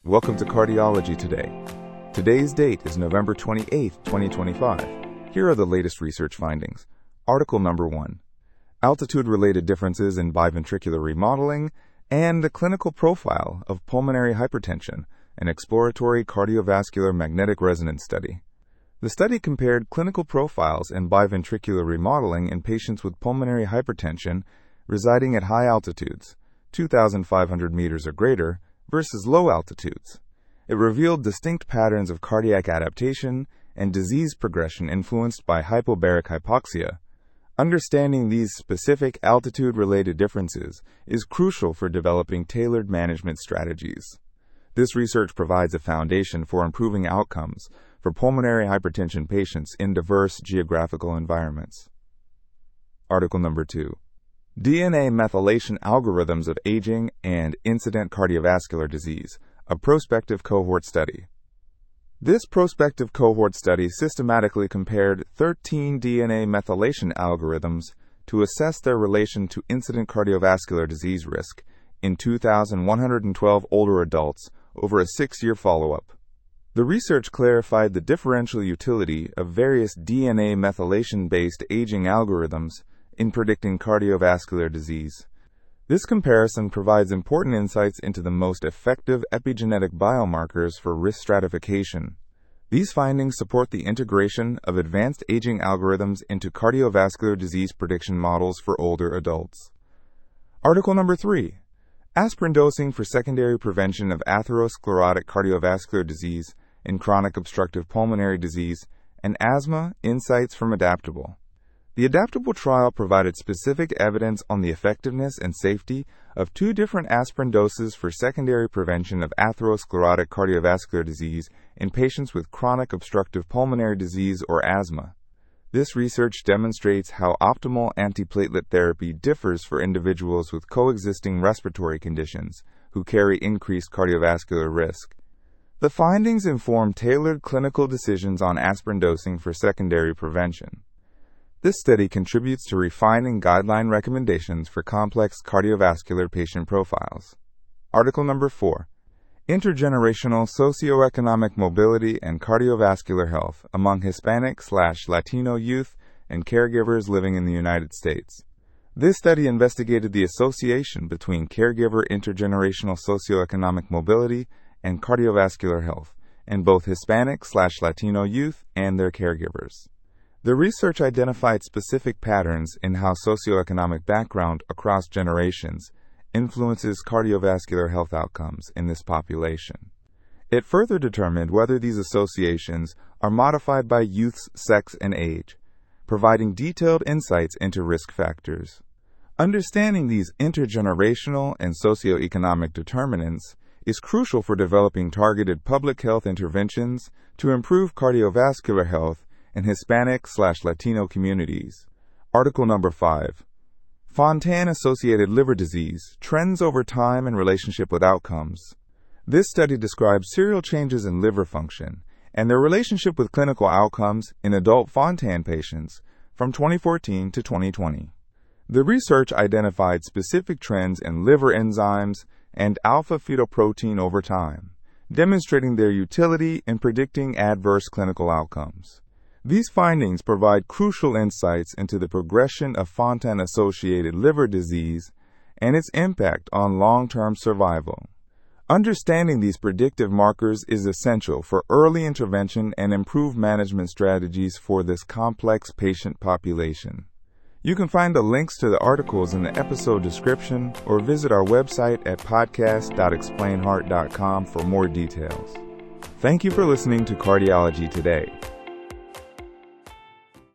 Welcome to Cardiology Today. Today's date is November 28, 2025. Here are the latest research findings. Article number 1. Altitude-related differences in biventricular remodeling and the clinical profile of pulmonary hypertension, an exploratory cardiovascular magnetic resonance study. The study compared clinical profiles and biventricular remodeling in patients with pulmonary hypertension residing at high altitudes, 2,500 meters or greater, versus low altitudes. It revealed distinct patterns of cardiac adaptation and disease progression influenced by hypobaric hypoxia. Understanding these specific altitude-related differences is crucial for developing tailored management strategies. This research provides a foundation for improving outcomes for pulmonary hypertension patients in diverse geographical environments. Article number 2. DNA methylation algorithms of aging and incident cardiovascular disease, a prospective cohort study. This prospective cohort study systematically compared 13 DNA methylation algorithms to assess their relation to incident cardiovascular disease risk in 2,112 older adults over a 6-year follow-up. The research clarified the differential utility of various DNA methylation-based aging algorithms in predicting cardiovascular disease. This comparison provides important insights into the most effective epigenetic biomarkers for risk stratification. These findings support the integration of advanced aging algorithms into cardiovascular disease prediction models for older adults. Article number 3. Aspirin dosing for secondary prevention of atherosclerotic cardiovascular disease in chronic obstructive pulmonary disease and asthma, insights from Adaptable. The Adaptable trial provided specific evidence on the effectiveness and safety of 2 different aspirin doses for secondary prevention of atherosclerotic cardiovascular disease in patients with chronic obstructive pulmonary disease or asthma. This research demonstrates how optimal antiplatelet therapy differs for individuals with coexisting respiratory conditions who carry increased cardiovascular risk. The findings inform tailored clinical decisions on aspirin dosing for secondary prevention. This study contributes to refining guideline recommendations for complex cardiovascular patient profiles. Article number 4. Intergenerational socioeconomic mobility and cardiovascular health among Hispanic/Latino youth and caregivers living in the United States. This study investigated the association between caregiver intergenerational socioeconomic mobility and cardiovascular health in both Hispanic/Latino youth and their caregivers. The research identified specific patterns in how socioeconomic background across generations influences cardiovascular health outcomes in this population. It further determined whether these associations are modified by youth's sex and age, providing detailed insights into risk factors. Understanding these intergenerational and socioeconomic determinants is crucial for developing targeted public health interventions to improve cardiovascular health in Hispanic/Latino communities. Article number 5. Fontan-associated liver disease, trends over time in relationship with outcomes. This study describes serial changes in liver function and their relationship with clinical outcomes in adult Fontan patients from 2014 to 2020. The research identified specific trends in liver enzymes and alpha-fetoprotein over time, demonstrating their utility in predicting adverse clinical outcomes. These findings provide crucial insights into the progression of Fontan-associated liver disease and its impact on long-term survival. Understanding these predictive markers is essential for early intervention and improved management strategies for this complex patient population. You can find the links to the articles in the episode description or visit our website at podcast.explainheart.com for more details. Thank you for listening to Cardiology Today.